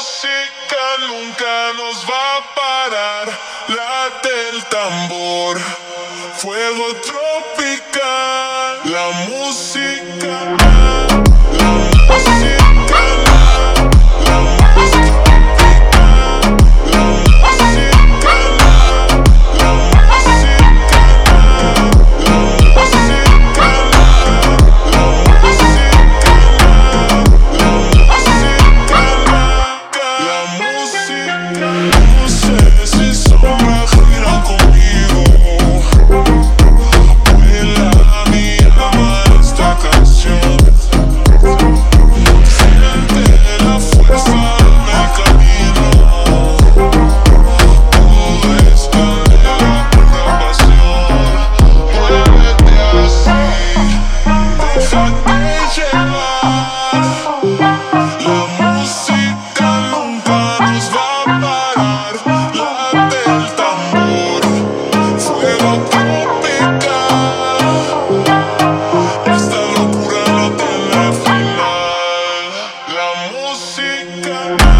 música nunca nos va a parar. Late el tambor, fuego tropical. La música, la música, la música, la música, la música, la música, la música. No sé si sombra gira conmigo. Vuela mi alma esta canción. Siente la fuerza en el camino. Todo es candela, pura pasión. Muévete así, déjate llevar. La música nunca nos va a parar. Late el tambor, fuego tropical. Esta locura no tiene final. La música.